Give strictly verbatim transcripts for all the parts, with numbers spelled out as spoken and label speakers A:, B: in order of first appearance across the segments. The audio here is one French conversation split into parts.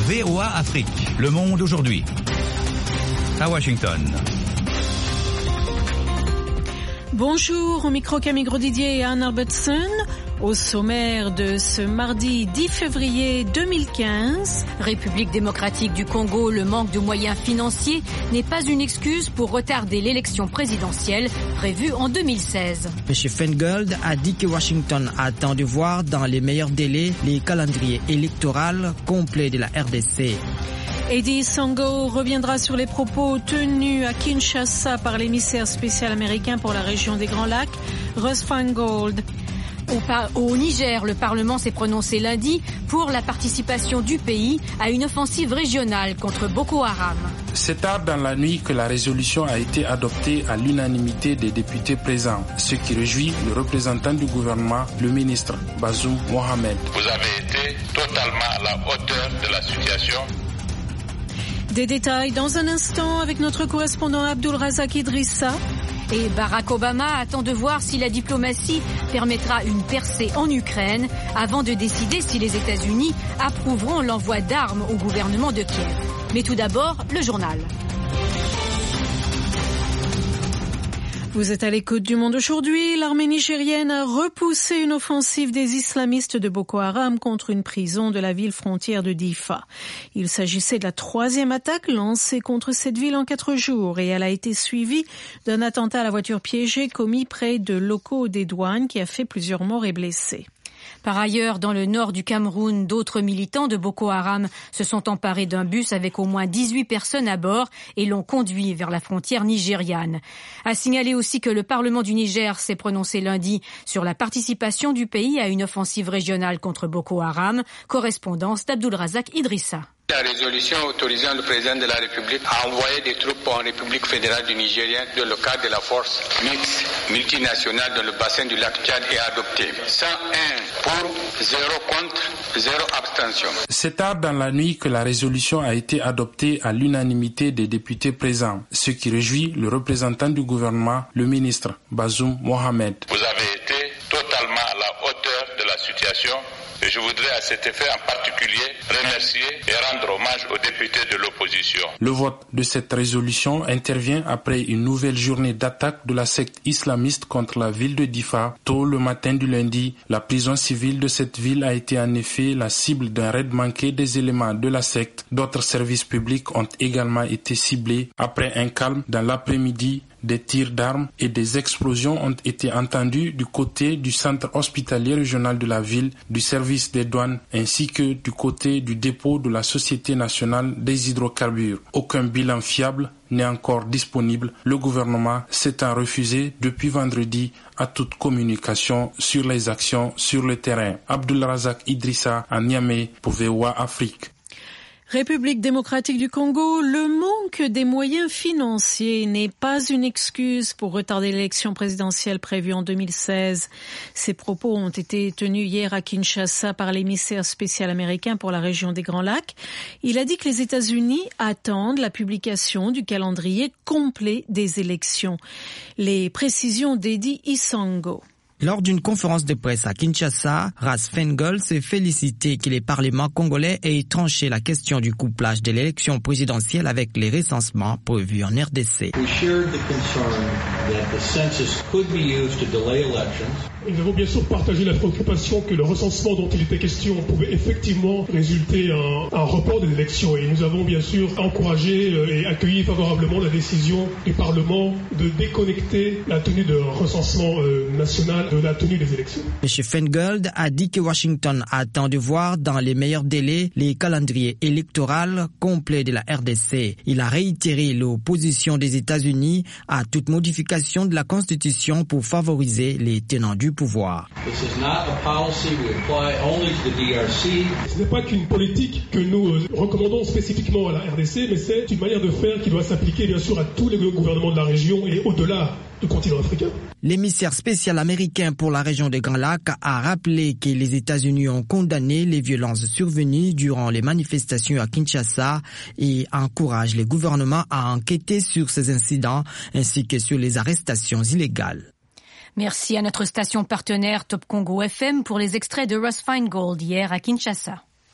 A: V O A Afrique. Le monde aujourd'hui. À Washington.
B: Bonjour, au micro Camille Grosdidier et Anne Albertson. Au sommaire de ce mardi dix février deux mille quinze.
C: République démocratique du Congo, le manque de moyens financiers n'est pas une excuse pour retarder l'élection présidentielle prévue en deux mille seize.
D: M. Feingold a dit que Washington attend de voir dans les meilleurs délais les calendriers électoraux complets de la R D C.
B: Eddie Sango reviendra sur les propos tenus à Kinshasa par l'émissaire spécial américain pour la région des Grands Lacs, Russ Feingold.
C: Au, par- au Niger, le Parlement s'est prononcé lundi pour la participation du pays à une offensive régionale contre Boko Haram.
E: C'est tard dans la nuit que la résolution a été adoptée à l'unanimité des députés présents, ce qui réjouit le représentant du gouvernement, le ministre Bazoum Mohamed.
F: Vous avez été totalement à la hauteur de la situation.
B: Des détails dans un instant avec notre correspondant Abdul Razak Idrissa.
C: Et Barack Obama attend de voir si la diplomatie permettra une percée en Ukraine avant de décider si les États-Unis approuveront l'envoi d'armes au gouvernement de Kiev. Mais tout d'abord, le journal.
B: Vous êtes à l'écoute du Monde aujourd'hui. L'armée nigérienne a repoussé une offensive des islamistes de Boko Haram contre une prison de la ville frontière de Difa. Il s'agissait de la troisième attaque lancée contre cette ville en quatre jours et elle a été suivie d'un attentat à la voiture piégée commis près de locaux des douanes qui a fait plusieurs morts et blessés.
C: Par ailleurs, dans le nord du Cameroun, d'autres militants de Boko Haram se sont emparés d'un bus avec au moins dix-huit personnes à bord et l'ont conduit vers la frontière nigériane. À signaler aussi que le Parlement du Niger s'est prononcé lundi sur la participation du pays à une offensive régionale contre Boko Haram. Correspondance d'Abdul Razak Idrissa.
G: La résolution autorisant le président de la République à envoyer des troupes en République fédérale du Nigeria dans le cadre de la force mixte multinationale dans le bassin du lac Tchad est adoptée. cent un pour, zéro contre, zéro abstention.
E: C'est tard dans la nuit que la résolution a été adoptée à l'unanimité des députés présents, ce qui réjouit le représentant du gouvernement, le ministre Bazoum Mohamed.
F: Vous avez été totalement à la hauteur de la situation. Et je voudrais à cet effet en particulier remercier et rendre hommage aux députés de l'opposition.
E: Le vote de cette résolution intervient après une nouvelle journée d'attaque de la secte islamiste contre la ville de Difa. Tôt le matin du lundi, la prison civile de cette ville a été en effet la cible d'un raid manqué des éléments de la secte. D'autres services publics ont également été ciblés. Après un calme dans l'après-midi, des tirs d'armes et des explosions ont été entendus du côté du centre hospitalier régional de la ville, du service des douanes ainsi que du côté du dépôt de la Société nationale des hydrocarbures. Aucun bilan fiable n'est encore disponible. Le gouvernement s'étant refusé depuis vendredi à toute communication sur les actions sur le terrain. Abdul Razak Idrissa à Niamey pour V O A Afrique.
B: République démocratique du Congo, le manque des moyens financiers n'est pas une excuse pour retarder l'élection présidentielle prévue en deux mille seize. Ces propos ont été tenus hier à Kinshasa par l'émissaire spécial américain pour la région des Grands Lacs. Il a dit que les États-Unis attendent la publication du calendrier complet des élections. Les précisions d'Eddie Isango.
D: Lors d'une conférence de presse à Kinshasa, Russ Feingold s'est félicité que les parlements congolais aient tranché la question du couplage de l'élection présidentielle avec les recensements prévus en R D C.
H: Nous avons bien sûr partagé la préoccupation que le recensement dont il était question pouvait effectivement résulter en un report des élections. Et nous avons bien sûr encouragé et accueilli favorablement la décision du Parlement de déconnecter la tenue de recensement national de la tenue des élections.
D: M. Feingold a dit que Washington attend de voir dans les meilleurs délais les calendriers électoraux complets de la R D C. Il a réitéré l'opposition des États-Unis à toute modification de la Constitution pour favoriser les tenants du pouvoir.
H: Ce n'est pas qu'une politique que nous recommandons spécifiquement à la R D C, mais c'est une manière de faire qui doit s'appliquer bien sûr à tous les gouvernements de la région et au-delà du continent africain.
D: L'émissaire spécial américain pour la région des Grands Lacs a rappelé que les États-Unis ont condamné les violences survenues durant les manifestations à Kinshasa et encourage les gouvernements à enquêter sur ces incidents ainsi que sur les arrestations illégales.
C: Merci à notre station partenaire Top Congo F M pour les extraits de Russ Feingold hier à Kinshasa.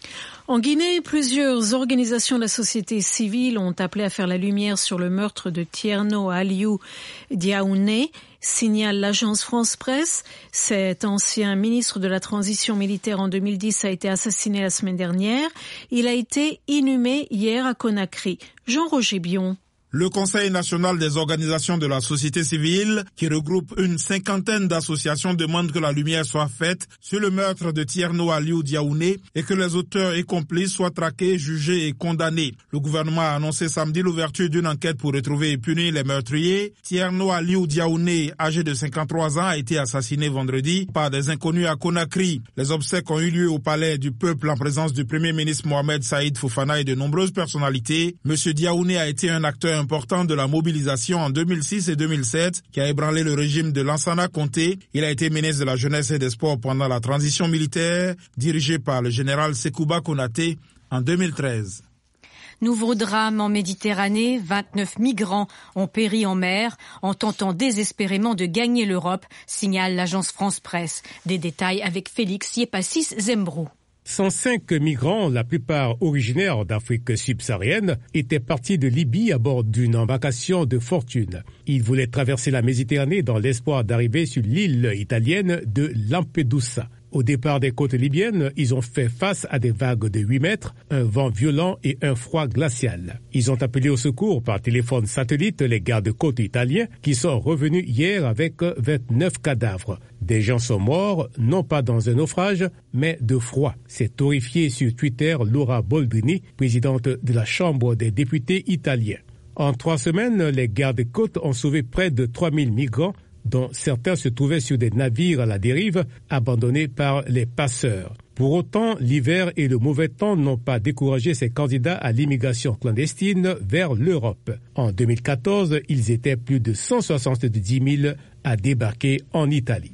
B: En Guinée, plusieurs organisations de la société civile ont appelé à faire la lumière sur le meurtre de Thierno Aliou Diaoune, signale l'agence France Presse. Cet ancien ministre de la Transition militaire en deux mille dix a été assassiné la semaine dernière. Il a été inhumé hier à Conakry. Jean-Roger Bion.
I: Le Conseil national des organisations de la société civile, qui regroupe une cinquantaine d'associations, demande que la lumière soit faite sur le meurtre de Thierno Aliou Diaoune et que les auteurs et complices soient traqués, jugés et condamnés. Le gouvernement a annoncé samedi l'ouverture d'une enquête pour retrouver et punir les meurtriers. Thierno Aliou Diaoune, âgé de cinquante-trois ans, a été assassiné vendredi par des inconnus à Conakry. Les obsèques ont eu lieu au palais du peuple en présence du premier ministre Mohamed Saïd Fofana et de nombreuses personnalités. Monsieur Diaoune a été un acteur important de la mobilisation en deux mille six et deux mille sept qui a ébranlé le régime de Lansana Conté. Il a été ministre de la Jeunesse et des Sports pendant la transition militaire dirigée par le général Sekouba Konaté en deux mille treize.
C: Nouveau drame en Méditerranée, vingt-neuf migrants ont péri en mer en tentant désespérément de gagner l'Europe, signale l'agence France Presse. Des détails avec Félix Yepassis Zembrou.
J: cent cinq migrants, la plupart originaires d'Afrique subsaharienne, étaient partis de Libye à bord d'une embarcation de fortune. Ils voulaient traverser la Méditerranée dans l'espoir d'arriver sur l'île italienne de Lampedusa. Au départ des côtes libyennes, ils ont fait face à des vagues de huit mètres, un vent violent et un froid glacial. Ils ont appelé au secours par téléphone satellite les gardes-côtes italiens qui sont revenus hier avec vingt-neuf cadavres. Des gens sont morts, non pas dans un naufrage, mais de froid. C'est horrifié sur Twitter Laura Boldrini, présidente de la Chambre des députés italiens. En trois semaines, les gardes-côtes ont sauvé près de trois mille migrants, dont certains se trouvaient sur des navires à la dérive, abandonnés par les passeurs. Pour autant, l'hiver et le mauvais temps n'ont pas découragé ces candidats à l'immigration clandestine vers l'Europe. En deux mille quatorze, ils étaient plus de cent soixante-dix mille à débarquer en Italie.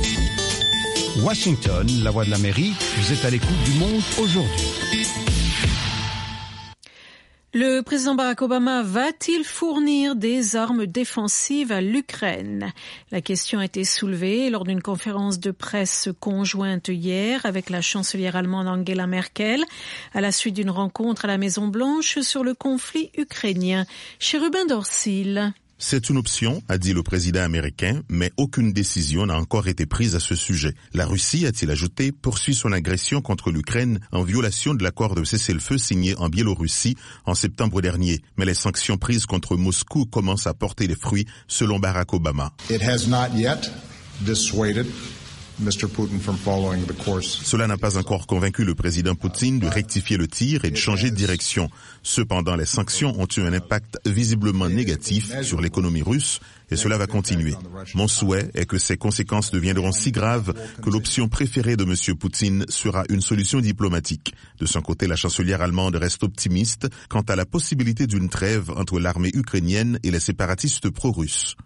A: Washington, la voix de l'Amérique, vous êtes à l'écoute du monde aujourd'hui.
B: Le président Barack Obama va-t-il fournir des armes défensives à l'Ukraine? La question a été soulevée lors d'une conférence de presse conjointe hier avec la chancelière allemande Angela Merkel à la suite d'une rencontre à la Maison-Blanche sur le conflit ukrainien. Chérubin Dorsil.
K: C'est une option, a dit le président américain, mais aucune décision n'a encore été prise à ce sujet. La Russie, a-t-il ajouté, poursuit son agression contre l'Ukraine en violation de l'accord de cessez-le-feu signé en Biélorussie en septembre dernier. Mais les sanctions prises contre Moscou commencent à porter les fruits, selon Barack Obama.
L: It has not yet dissuaded Mister Putin from following the course.
K: Cela n'a pas encore convaincu le président Poutine de rectifier le tir et de changer de direction. Cependant, les sanctions ont eu un impact visiblement négatif sur l'économie russe et cela va continuer. Mon souhait est que ces conséquences deviendront si graves que l'option préférée de M. Poutine sera une solution diplomatique. De son côté, la chancelière allemande reste optimiste quant à la possibilité d'une trêve entre l'armée ukrainienne et les séparatistes pro-russes.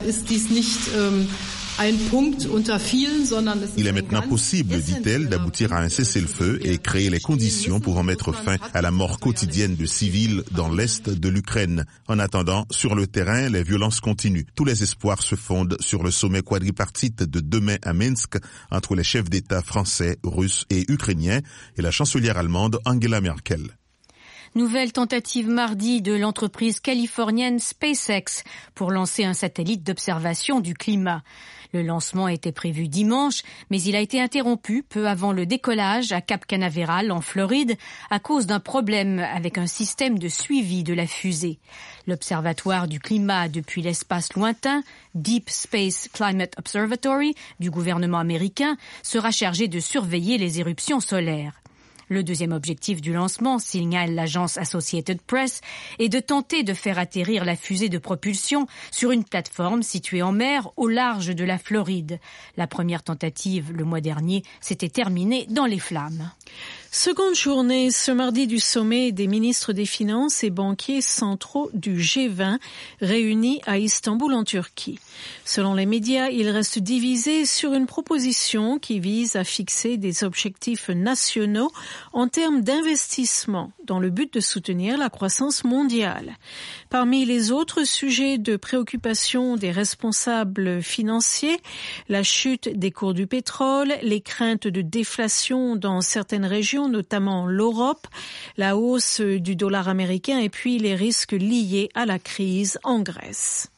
K: Il est maintenant possible, dit-elle, d'aboutir à un cessez-le-feu et créer les conditions pour en mettre fin à la mort quotidienne de civils dans l'est de l'Ukraine. En attendant, sur le terrain, les violences continuent. Tous les espoirs se fondent sur le sommet quadripartite de demain à Minsk entre les chefs d'État français, russes et ukrainiens et la chancelière allemande Angela Merkel.
C: Nouvelle tentative mardi de l'entreprise californienne SpaceX pour lancer un satellite d'observation du climat. Le lancement était prévu dimanche, mais il a été interrompu peu avant le décollage à Cap Canaveral, en Floride, à cause d'un problème avec un système de suivi de la fusée. L'Observatoire du climat depuis l'espace lointain, Deep Space Climate Observatory, du gouvernement américain, sera chargé de surveiller les éruptions solaires. Le deuxième objectif du lancement, signale l'agence Associated Press, est de tenter de faire atterrir la fusée de propulsion sur une plateforme située en mer au large de la Floride. La première tentative, le mois dernier, s'était terminée dans les flammes.
B: Seconde journée ce mardi du sommet des ministres des Finances et banquiers centraux du G vingt réunis à Istanbul en Turquie. Selon les médias, il reste divisé sur une proposition qui vise à fixer des objectifs nationaux en termes d'investissement dans le but de soutenir la croissance mondiale. Parmi les autres sujets de préoccupation des responsables financiers, la chute des cours du pétrole, les craintes de déflation dans certaines régions région, notamment l'Europe, la hausse du dollar américain et puis les risques liés à la crise en Grèce.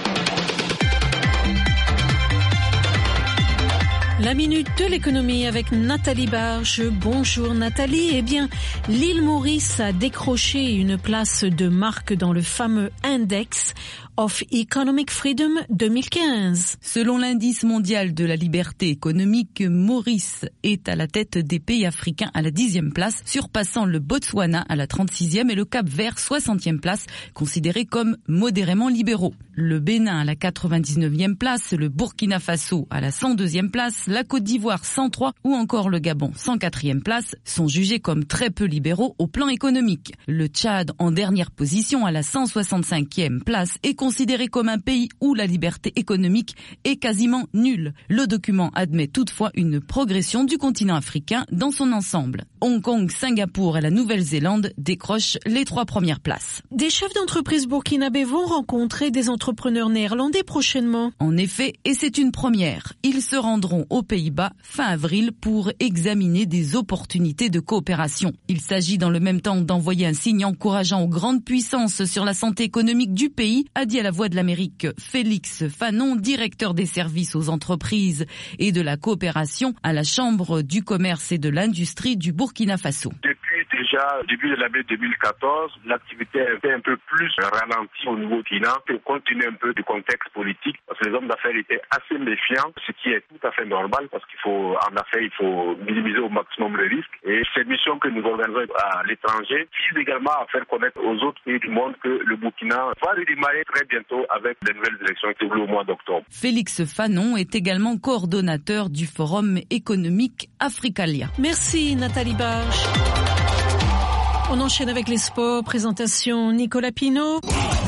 B: La minute de l'économie avec Nathalie Barge. Bonjour Nathalie. Eh bien, l'île Maurice a décroché une place de marque dans le fameux Index of Economic Freedom deux mille quinze.
M: Selon l'indice mondial de la liberté économique, Maurice est à la tête des pays africains à la dixième place, surpassant le Botswana à la trente-sixième et le Cap-Vert soixantième place, considérés comme modérément libéraux. Le Bénin à la quatre-vingt-dix-neuvième place, le Burkina Faso à la cent deuxième place, la Côte d'Ivoire cent trois ou encore le Gabon cent quatrième place sont jugés comme très peu libéraux au plan économique. Le Tchad en dernière position à la cent soixante-cinquième place est considéré comme un pays où la liberté économique est quasiment nulle. Le document admet toutefois une progression du continent africain dans son ensemble. Hong Kong, Singapour et la Nouvelle-Zélande décrochent les trois premières places.
B: Des chefs d'entreprise burkinabés vont rencontrer des entrepreneurs néerlandais prochainement.
M: En effet, et c'est une première, ils se rendront aux Pays-Bas fin avril pour examiner des opportunités de coopération. Il s'agit dans le même temps d'envoyer un signe encourageant aux grandes puissances sur la santé économique du pays, a dit à la Voix de l'Amérique Félix Fanon, directeur des services aux entreprises et de la coopération à la Chambre du commerce et de l'industrie du Burkina Faso.
N: Depuis déjà début de l'année deux mille quatorze, l'activité a été un peu plus ralentie au niveau client, compte tenu un peu du contexte politique, parce que les hommes d'affaires étaient assez méfiants, ce qui est tout à fait normal, parce qu'il faut, en affaires, il faut minimiser au maximum les risques. Et cette mission que nous organisons à l'étranger vise également à faire connaître aux autres pays du monde que le Burkina va redémarrer très bientôt avec les nouvelles élections qui auront au mois d'octobre.
M: Félix Fanon est également coordonnateur du Forum économique Africalia.
B: Merci Nathalie Barge. On enchaîne avec les sports. Présentation Nicolas Pinault.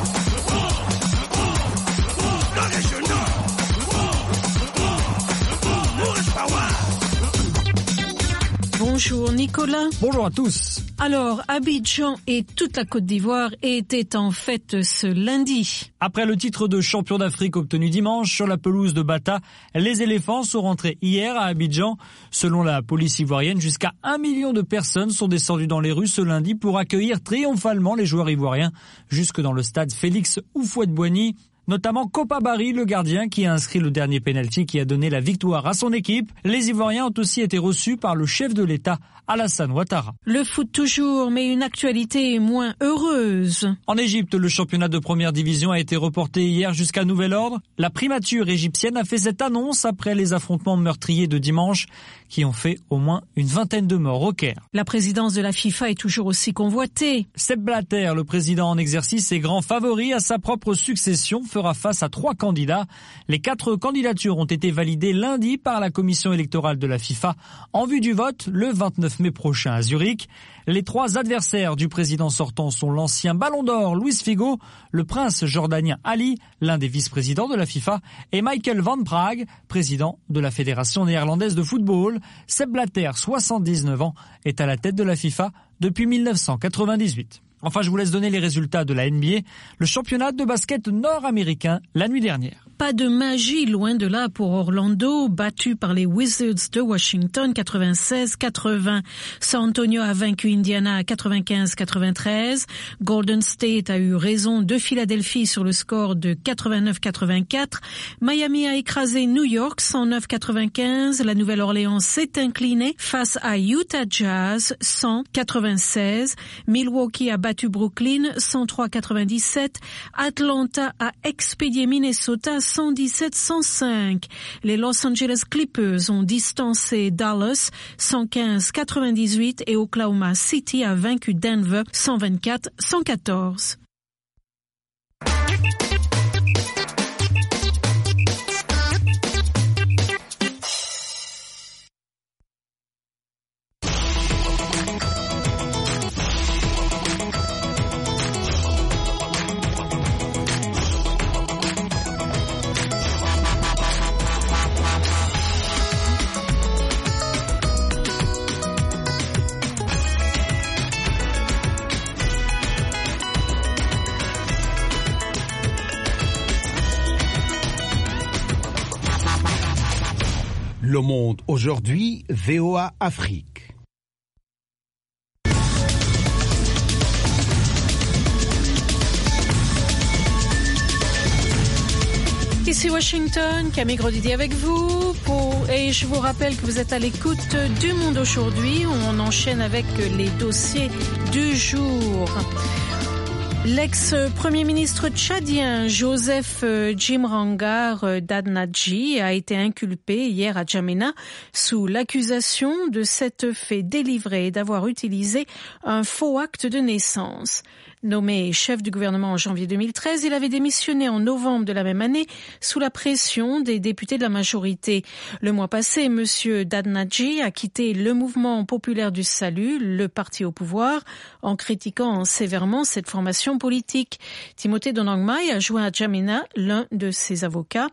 B: Bonjour Nicolas.
O: Bonjour à tous.
B: Alors, Abidjan et toute la Côte d'Ivoire étaient en fête ce lundi.
O: Après le titre de champion d'Afrique obtenu dimanche sur la pelouse de Bata, les éléphants sont rentrés hier à Abidjan. Selon la police ivoirienne, jusqu'à un million de personnes sont descendues dans les rues ce lundi pour accueillir triomphalement les joueurs ivoiriens jusque dans le stade Félix Houphouët-Boigny. Notamment Kopa Barry, le gardien, qui a inscrit le dernier pénalty qui a donné la victoire à son équipe. Les Ivoiriens ont aussi été reçus par le chef de l'État, Alassane Ouattara.
B: Le foot toujours, mais une actualité moins heureuse.
O: En Égypte, le championnat de première division a été reporté hier jusqu'à nouvel ordre. La primature égyptienne a fait cette annonce après les affrontements meurtriers de dimanche qui ont fait au moins une vingtaine de morts au Caire.
B: La présidence de la FIFA est toujours aussi convoitée.
O: Sepp Blatter, le président en exercice et grand favori à sa propre succession, fera face à trois candidats. Les quatre candidatures ont été validées lundi par la commission électorale de la FIFA en vue du vote le vingt-neuf mai prochain à Zurich. Les trois adversaires du président sortant sont l'ancien ballon d'or Luis Figo, le prince jordanien Ali, l'un des vice-présidents de la FIFA, et Michael van Praag, président de la Fédération néerlandaise de football. Sepp Blatter, soixante-dix-neuf ans, est à la tête de la FIFA depuis mille neuf cent quatre-vingt-dix-huit. Enfin, je vous laisse donner les résultats de la N B A, le championnat de basket nord-américain la nuit dernière.
B: Pas de magie, loin de là pour Orlando, battu par les Wizards de Washington, quatre-vingt-seize quatre-vingts. San Antonio a vaincu Indiana à quatre-vingt-quinze quatre-vingt-treize. Golden State a eu raison de Philadelphie sur le score de quatre-vingt-neuf quatre-vingt-quatre. Miami a écrasé New York, cent neuf quatre-vingt-quinze. La Nouvelle-Orléans s'est inclinée face à Utah Jazz, cent quatre-vingt-seize. Milwaukee a battu Brooklyn, cent trois quatre-vingt-dix-sept. Atlanta a expédié Minnesota, cent dix-sept cent cinq. Les Los Angeles Clippers ont distancé Dallas, cent quinze quatre-vingt-dix-huit, et Oklahoma City a vaincu Denver, cent vingt-quatre cent quatorze.
P: Le Monde aujourd'hui, V O A Afrique.
B: Merci Washington, Camille Grosdidier avec vous. Pour... Et je vous rappelle que vous êtes à l'écoute du Monde aujourd'hui. On enchaîne avec les dossiers du jour. L'ex-premier ministre tchadien Joseph Djimrangar Dadnadji a été inculpé hier à Djamena sous l'accusation de s'être fait délivrer et d'avoir utilisé un faux acte de naissance. Nommé chef du gouvernement en janvier deux mille treize, il avait démissionné en novembre de la même année sous la pression des députés de la majorité. Le mois passé, Monsieur Dadnadji a quitté le mouvement populaire du salut, le parti au pouvoir, en critiquant sévèrement cette formation politique. Timothée Donangmai a joint à Djamena l'un de ses avocats,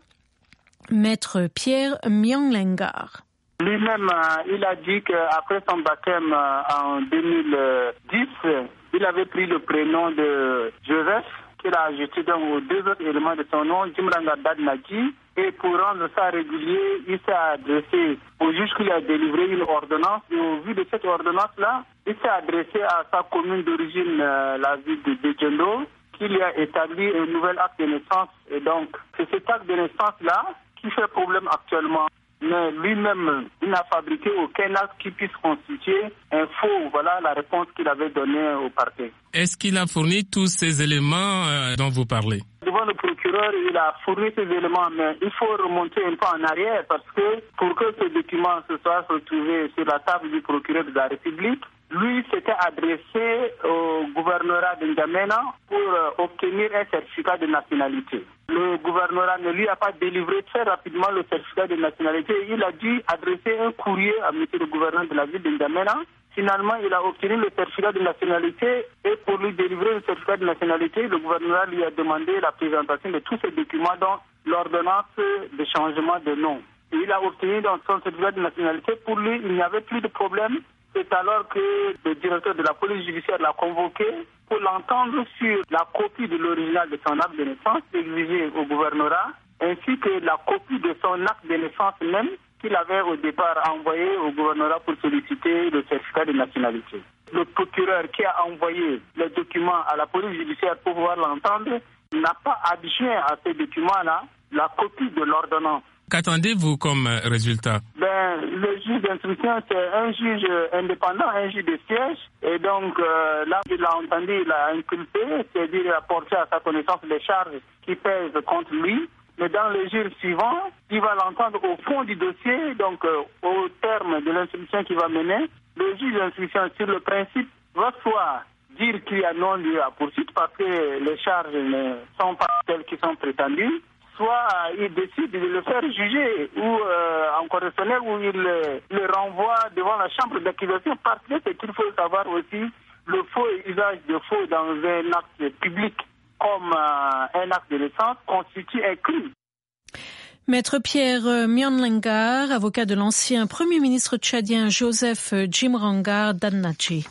B: Maître Pierre Myanglengar.
P: Lui-même, il a dit qu'après son baptême en deux mille dix, il avait pris le prénom de Joseph, qu'il a ajouté donc aux deux autres éléments de son nom, Djimrangar Dadnadji. Et pour rendre ça régulier, il s'est adressé au juge qui lui a délivré une ordonnance. Et au vu de cette ordonnance-là, il s'est adressé à sa commune d'origine, euh, la ville de Djendo, qui lui a établi un nouvel acte de naissance. Et donc, c'est cet acte de naissance-là qui fait problème actuellement. Mais lui-même, il n'a fabriqué aucun acte qui puisse constituer un faux. Voilà la réponse qu'il avait donnée au parquet.
Q: Est-ce qu'il a fourni tous ces éléments euh, dont vous parlez?
P: Devant le procureur, il a fourni ces éléments, mais il faut remonter un peu en arrière parce que pour que ce document se soit retrouvé sur la table du procureur de la République, lui s'était adressé au gouvernorat de N'Djamena pour euh, obtenir un certificat de nationalité. Le gouvernorat ne lui a pas délivré très rapidement le certificat de nationalité. Il a dû adresser un courrier à monsieur le gouverneur de la ville de N'Djamena. Finalement, il a obtenu le certificat de nationalité et pour lui délivrer le certificat de nationalité, le gouvernorat lui a demandé la présentation de tous ces documents, dont l'ordonnance de changement de nom. Et il a obtenu dans son certificat de nationalité. Pour lui, il n'y avait plus de problème. C'est alors que le directeur de la police judiciaire l'a convoqué pour l'entendre sur la copie de l'original de son acte de naissance exigé au gouvernorat, ainsi que la copie de son acte de naissance même qu'il avait au départ envoyé au gouvernorat pour solliciter le certificat de nationalité. Le procureur qui a envoyé les documents à la police judiciaire pour pouvoir l'entendre n'a pas adjoint à ces documents-là la copie de l'ordonnance.
Q: Qu'attendez-vous comme résultat?
P: Ben, le juge d'instruction, c'est un juge indépendant, un juge de siège. Et donc, euh, là, il a entendu, il a inculpé, c'est-à-dire il a porté à sa connaissance les charges qui pèsent contre lui. Mais dans le jour suivant, il va l'entendre au fond du dossier, donc euh, au terme de l'instruction qu'il va mener. Le juge d'instruction, sur le principe, va soit dire qu'il y a non-lieu à poursuite parce que les charges ne sont pas celles qui sont prétendues, soit il décide de le faire juger ou euh, en correctionnel ou il le, le renvoie devant la chambre d'accusation parce que c'est qu'il faut savoir aussi le faux usage de faux dans un acte public comme euh, un acte de naissance constitue un crime.
B: Maître Pierre Myanglengar, avocat de l'ancien Premier ministre tchadien Joseph Djimrangar Dadnadji.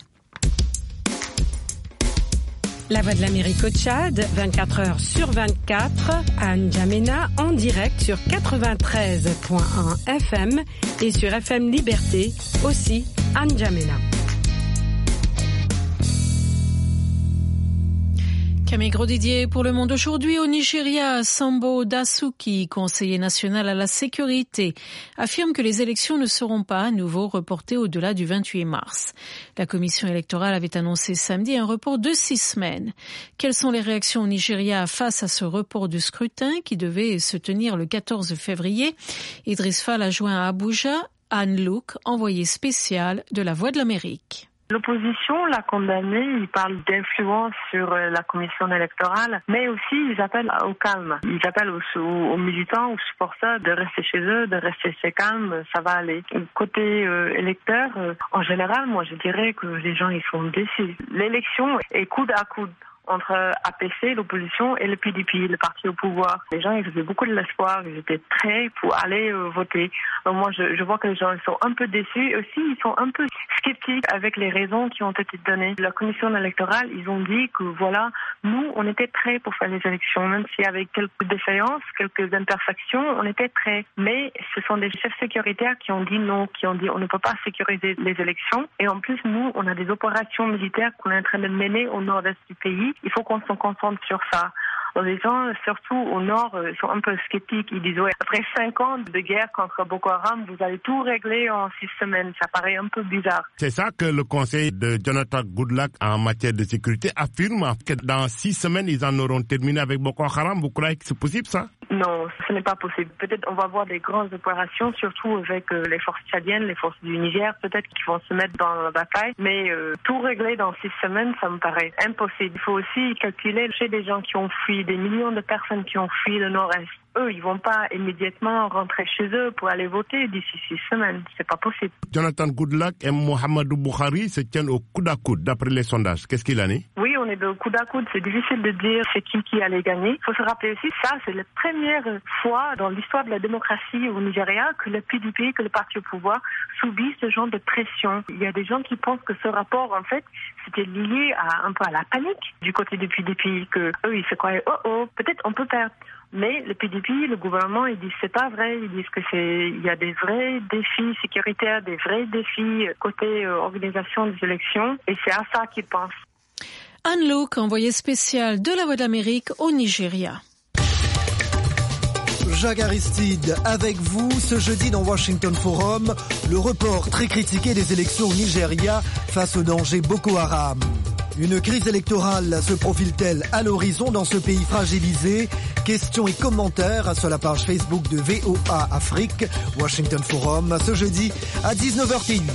R: La Voix de l'Amérique au Tchad, vingt-quatre heures sur vingt-quatre, à N'Djamena, en direct sur quatre-vingt-treize virgule un F M et sur F M Liberté, aussi à N'Djamena.
B: Camille Grosdidier pour Le Monde aujourd'hui. Au Nigeria, Sambo Dasuki, conseiller national à la sécurité, affirme que les élections ne seront pas à nouveau reportées au-delà du vingt-huit mars. La commission électorale avait annoncé samedi un report de six semaines. Quelles sont les réactions au Nigeria face à ce report du scrutin qui devait se tenir le quatorze février? Idriss Fall a joint à Abuja Anne Luke, envoyée spéciale de La Voix de l'Amérique.
S: L'opposition l'a condamné, ils parlent d'influence sur la commission électorale, mais aussi ils appellent au calme. Ils appellent aux, aux militants, aux supporters de rester chez eux, de rester chez calme, ça va aller. Côté euh, électeur, euh, en général, moi je dirais que les gens ils sont déçus. L'élection est coude à coude entre A P C, l'opposition, et le P D P, le parti au pouvoir. Les gens, ils avaient beaucoup de l'espoir, ils étaient prêts pour aller euh, voter. Donc moi, je, je vois que les gens ils sont un peu déçus. Aussi, ils sont un peu sceptiques avec les raisons qui ont été données. La commission électorale, ils ont dit que voilà, nous, on était prêts pour faire les élections, même s'il y avait quelques défaillances, quelques imperfections, on était prêts. Mais ce sont des chefs sécuritaires qui ont dit non, qui ont dit on ne peut pas sécuriser les élections. Et en plus, nous, on a des opérations militaires qu'on est en train de mener au nord-est du pays. Il faut qu'on se concentre sur ça. Les gens, surtout au nord, sont un peu sceptiques. Ils disent, ouais, après cinq ans de guerre contre Boko Haram, vous allez tout régler en six semaines. Ça paraît un peu bizarre.
T: C'est ça que le conseil de Jonathan Goodluck en matière de sécurité affirme que dans six semaines, ils en auront terminé avec Boko Haram. Vous croyez que c'est possible, ça?
S: Non, ce n'est pas possible. Peut-être on va voir des grandes opérations, surtout avec euh, les forces tchadiennes, les forces du Niger, peut-être qui vont se mettre dans la bataille. Mais euh, tout régler dans six semaines, ça me paraît impossible. Il faut aussi calculer chez des gens qui ont fui, des millions de personnes qui ont fui le Nord-Est. Eux, ils vont pas immédiatement rentrer chez eux pour aller voter d'ici six semaines. C'est pas possible.
T: Jonathan Goodluck et Mohamedou Buhari se tiennent au coude à coude, d'après les sondages. Qu'est-ce qu'il en est?
S: Oui, on est de coude à coude. C'est difficile de dire c'est qui qui allait gagner. Il faut se rappeler aussi, ça, c'est la première fois dans l'histoire de la démocratie au Nigeria que le P D P, que le parti au pouvoir, subit ce genre de pression. Il y a des gens qui pensent que ce rapport, en fait, c'était lié à un peu à la panique du côté du P D P, que eux, ils se croyaient, oh oh, peut-être on peut perdre. Mais le P D P, le gouvernement, ils disent c'est pas vrai. Ils disent que c'est, il y a des vrais défis sécuritaires, des vrais défis côté euh, organisation des élections, et c'est à ça qu'ils pensent.
B: Anne Luke, envoyée spéciale de la Voix de l'Amérique au Nigeria.
U: Jacques Aristide, avec vous ce jeudi dans Washington Forum, le report très critiqué des élections au Nigeria face au danger Boko Haram. Une crise électorale se profile-t-elle à l'horizon dans ce pays fragilisé? Questions et commentaires sur la page Facebook de V O A Afrique, Washington Forum, ce jeudi à dix-neuf heures T U.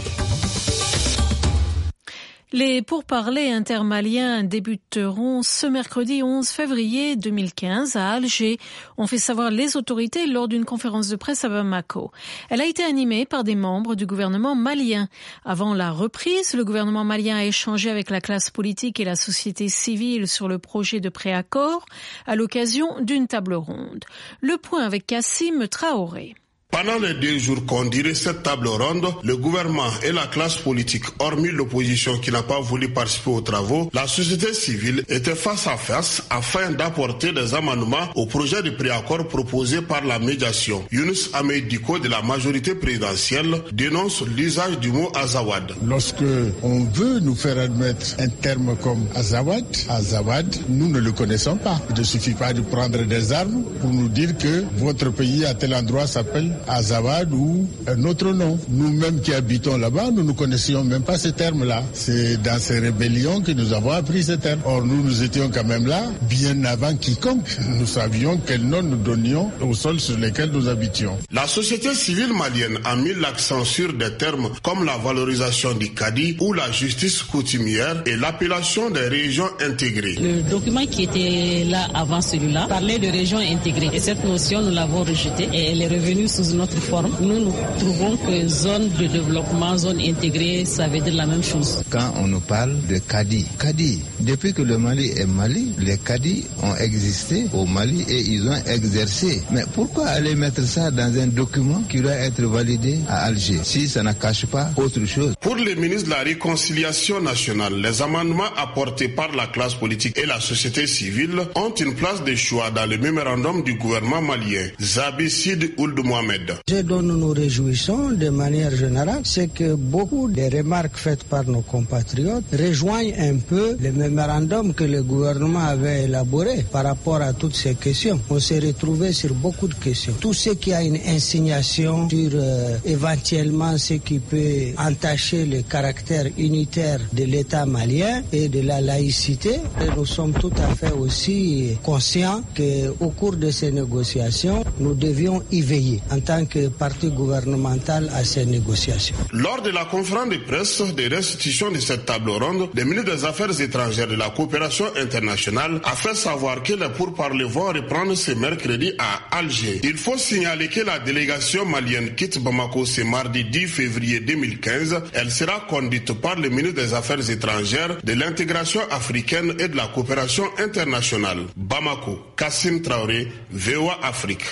B: Les pourparlers intermaliens débuteront ce mercredi onze février deux mille quinze à Alger, ont fait savoir les autorités lors d'une conférence de presse à Bamako. Elle a été animée par des membres du gouvernement malien. Avant la reprise, le gouvernement malien a échangé avec la classe politique et la société civile sur le projet de préaccord à l'occasion d'une table ronde. Le point avec Kassim Traoré.
V: Pendant les deux jours qu'on dirait cette table ronde, le gouvernement et la classe politique, hormis l'opposition qui n'a pas voulu participer aux travaux, la société civile étaient face à face afin d'apporter des amendements au projet de préaccord proposé par la médiation. Younous Ahmed Diko de la majorité présidentielle dénonce l'usage du mot Azawad.
W: Lorsque on veut nous faire admettre un terme comme Azawad, Azawad, nous ne le connaissons pas. Il ne suffit pas de prendre des armes pour nous dire que votre pays à tel endroit s'appelle Azawad ou un autre nom. Nous-mêmes qui habitons là-bas, nous ne connaissions même pas ces termes-là. C'est dans ces rébellions que nous avons appris ces termes. Or, nous, nous étions quand même là, bien avant quiconque. Nous savions quel nom nous donnions au sol sur lequel nous habitions.
V: La société civile malienne a mis l'accent sur des termes comme la valorisation du Cadi ou la justice coutumière et l'appellation des régions intégrées.
X: Le document qui était là avant celui-là parlait de régions intégrées. Et cette notion, nous l'avons rejetée et elle est revenue sous notre forme. Nous, nous trouvons que zone de développement, zone intégrée, ça veut dire la même chose.
Y: Quand on nous parle de Cadi, Cadi, depuis que le Mali est Mali, les Cadi ont existé au Mali et ils ont exercé. Mais pourquoi aller mettre ça dans un document qui doit être validé à Alger, si ça ne cache pas autre chose?
V: Pour les ministres de la Réconciliation nationale, les amendements apportés par la classe politique et la société civile ont une place de choix dans le mémorandum du gouvernement malien. Zabi Sid Ould Mohamed.
Z: Ce dont nous nous réjouissons de manière générale, c'est que beaucoup des remarques faites par nos compatriotes rejoignent un peu le mémorandum que le gouvernement avait élaboré par rapport à toutes ces questions. On s'est retrouvé sur beaucoup de questions. Tout ce qui a une insinuation sur euh, éventuellement ce qui peut entacher le caractère unitaire de l'État malien et de la laïcité, et nous sommes tout à fait aussi conscients qu'au cours de ces négociations, nous devions y veiller en tant que parti gouvernemental à ces négociations.
V: Lors de la conférence de presse de restitution de cette table ronde, le ministre des Affaires étrangères de la coopération internationale a fait savoir que les pourparlers vont reprendre ce mercredi à Alger. Il faut signaler que la délégation malienne quitte Bamako ce mardi dix février deux mille quinze. Elle sera conduite par le ministre des Affaires étrangères, de l'intégration africaine et de la coopération internationale. Bamako, Kassim Traoré, V O A Afrique.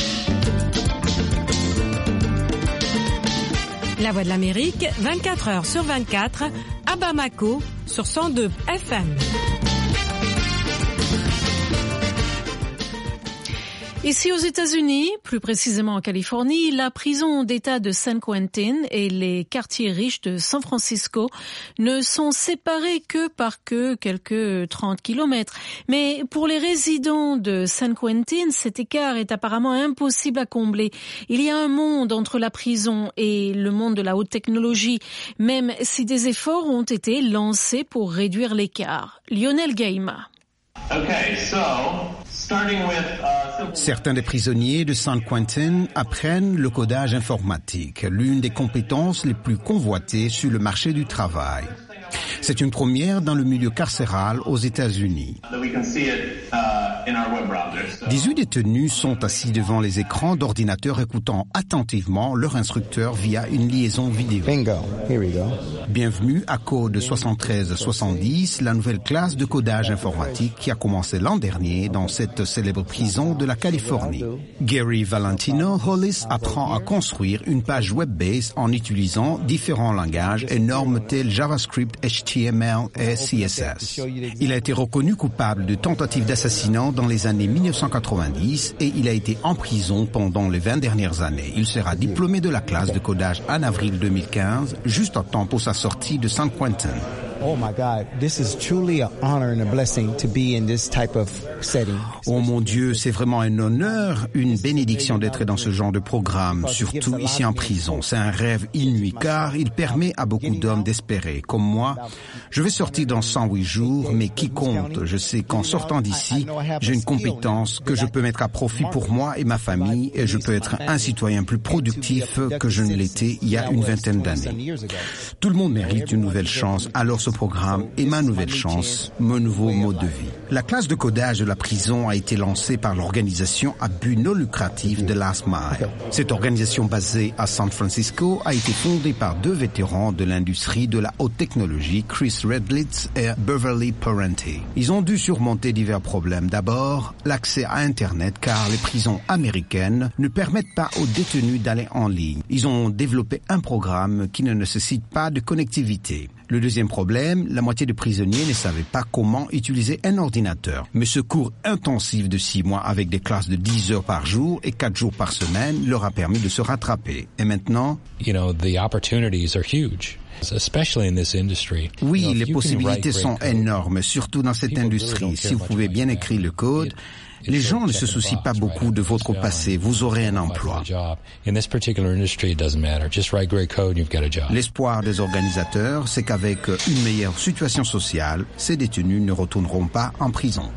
R: La Voix de l'Amérique, vingt-quatre heures sur vingt-quatre, à Bamako, sur cent deux F M.
B: Ici aux États-Unis, plus précisément en Californie, la prison d'État de San Quentin et les quartiers riches de San Francisco ne sont séparés que par que quelques trente kilomètres. Mais pour les résidents de San Quentin, cet écart est apparemment impossible à combler. Il y a un monde entre la prison et le monde de la haute technologie, même si des efforts ont été lancés pour réduire l'écart. Lionel Gaima.
D: Okay, so, starting with, uh,
E: Certains des prisonniers de San Quentin apprennent le codage informatique, l'une des compétences les plus convoitées sur le marché du travail. C'est une première dans le milieu carcéral aux États-Unis. dix-huit détenus sont assis devant les écrans d'ordinateurs écoutant attentivement leur instructeur via une liaison vidéo.
F: Bingo. Here we go.
E: Bienvenue à Code soixante-treize soixante-dix, la nouvelle classe de codage informatique qui a commencé l'an dernier dans cette célèbre prison de la Californie. Gary Valentino Hollis apprend à construire une page web-based en utilisant différents langages et normes tels JavaScript, H T M L et C S S. Il a été reconnu coupable de tentative d'assassinat dans les années mille neuf cent quatre-vingt-dix et il a été en prison pendant les vingt dernières années. Il sera diplômé de la classe de codage en avril deux mille quinze, juste à temps pour sa sortie de San Quentin.
F: Oh my God, this is truly an honor and a blessing to be in this type of setting.
E: Oh mon Dieu, c'est vraiment un honneur, une bénédiction d'être dans ce genre de programme, surtout ici en prison. C'est un rêve inouï car il permet à beaucoup d'hommes d'espérer. Comme moi, je vais sortir dans cent huit jours, mais qui compte? Je sais qu'en sortant d'ici, j'ai une compétence que je peux mettre à profit pour moi et ma famille et je peux être un citoyen plus productif que je ne l'étais il y a une vingtaine d'années. Tout le monde mérite une nouvelle chance, alors ce programme est ma nouvelle chance, mon nouveau mode de vie. La classe de codage de la prison a été lancée par l'organisation à but non lucratif de Last Mile. Cette organisation basée à San Francisco a été fondée par deux vétérans de l'industrie de la haute technologie, Chris Redlitz et Beverly Parente. Ils ont dû surmonter divers problèmes. D'abord, l'accès à Internet, car les prisons américaines ne permettent pas aux détenus d'aller en ligne. Ils ont développé un programme qui ne nécessite pas de connectivité. Le deuxième problème, la moitié des prisonniers ne savaient pas comment utiliser un ordinateur. Mais ce cours intensif de six mois avec des classes de dix heures par jour et quatre jours par semaine leur a permis de se rattraper. Et maintenant,
G: you know, the opportunities are huge. Especially in this industry.
E: Oui,
G: you know,
E: les possibilités sont énormes, surtout dans cette industrie. Si vous pouvez bien écrire le code, les gens ne se soucient pas beaucoup de votre passé. Vous aurez un emploi. L'espoir des organisateurs, c'est qu'avec une meilleure situation sociale, ces détenus ne retourneront pas en prison.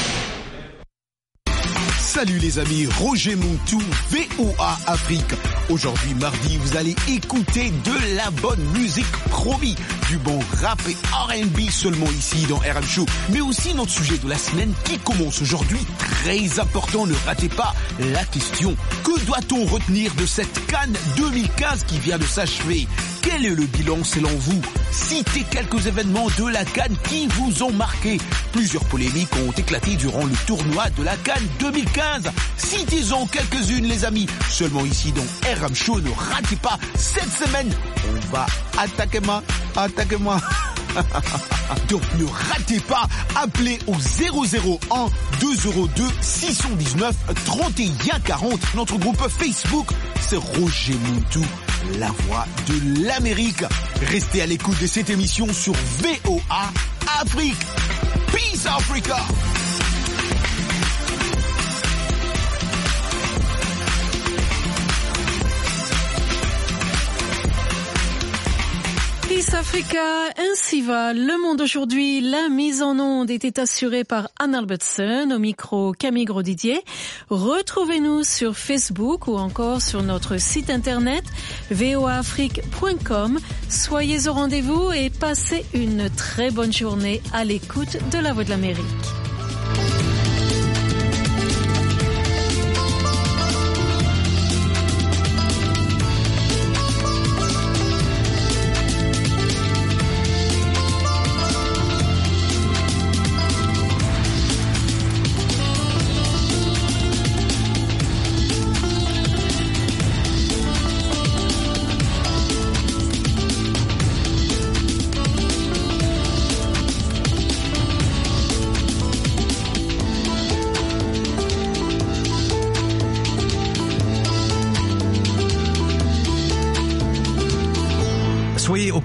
H: Salut les amis, Roger Montou, V O A Afrique. Aujourd'hui, mardi, vous allez écouter de la bonne musique, promis, du bon rap et R and B seulement ici dans R M Show. Mais aussi notre sujet de la semaine qui commence aujourd'hui, très important, ne ratez pas la question. Que doit-on retenir de cette CAN deux mille quinze qui vient de s'achever? Quel est le bilan selon vous? Citez quelques événements de la CAN qui vous ont marqué. Plusieurs polémiques ont éclaté durant le tournoi de la CAN deux mille quinze. Citez-en quelques-unes les amis. Seulement ici dans R M Show, ne ratez pas cette semaine. On va attaquer moi, attaquer moi. Donc ne ratez pas, appelez au zéro zéro un deux zéro deux six un neuf trente et un quarante. Notre groupe Facebook, c'est Roger Montou, la voix de l'Amérique. Restez à l'écoute de cette émission sur V O A Afrique. Peace Africa.
B: Peace Africa, ainsi va le monde aujourd'hui. La mise en onde était assurée par Anne Albertson, au micro Camille Grosdidier. Retrouvez-nous sur Facebook ou encore sur notre site internet v o a afrique point com. Soyez au rendez-vous et passez une très bonne journée à l'écoute de la Voix de l'Amérique.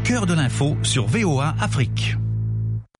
A: cœur de l'info sur V O A Afrique.